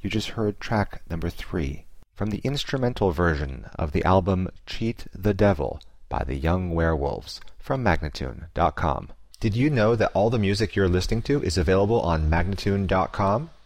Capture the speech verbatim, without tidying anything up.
You just heard track number three from the instrumental version of the album Cheat the Devil by the Young Werewolves from Magnatune dot com. Did you know that all the music you're listening to is available on Magnatune dot com?